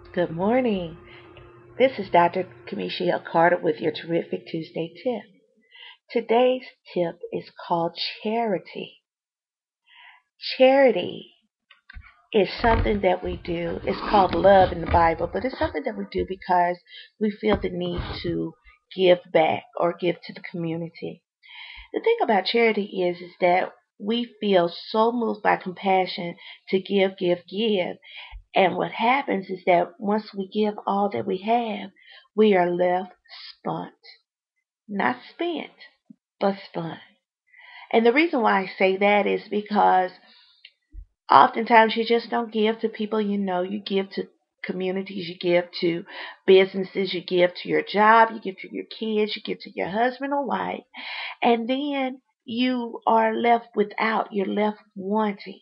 Good morning. This is Dr. Kamisha L. Carter with your Terrific Tuesday tip. Today's tip is called charity. Charity is something that we do. It's called love in the Bible, but it's something that we do because we feel the need to give back or give to the community. The thing about charity is that we feel so moved by compassion to give. And what happens is that once we give all that we have, we are left spent. Not spent, but spent. And the reason why I say that is because oftentimes you just don't give to people you know. You give to communities, you give to businesses, you give to your job, you give to your kids, you give to your husband or wife. And then you are left without, you're left wanting.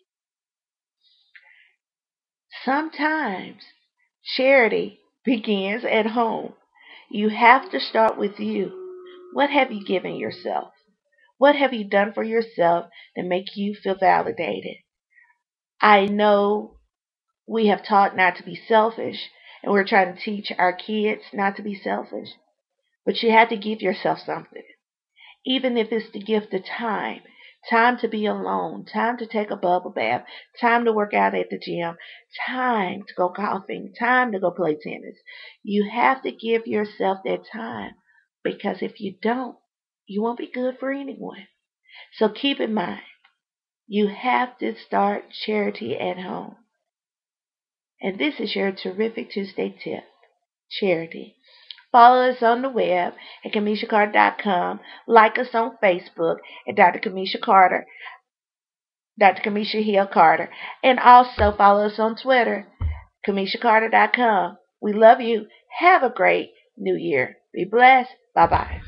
Sometimes charity begins at home. You have to start with you. What have you given yourself? What have you done for yourself that make you feel validated? I know we have taught not to be selfish, and we're trying to teach our kids not to be selfish, but you have to give yourself something. Even if it's the gift of time, time to be alone, time to take a bubble bath, time to work out at the gym, time to go golfing, time to go play tennis. You have to give yourself that time because if you don't, you won't be good for anyone. So keep in mind, you have to start charity at home. And this is your terrific Tuesday tip charity. Follow us on the web at KamishaCarter.com. Like us on Facebook at Dr. Kamisha Carter, Dr. Kamisha Hill Carter. And also follow us on Twitter, KamishaCarter.com. We love you. Have a great new year. Be blessed. Bye bye.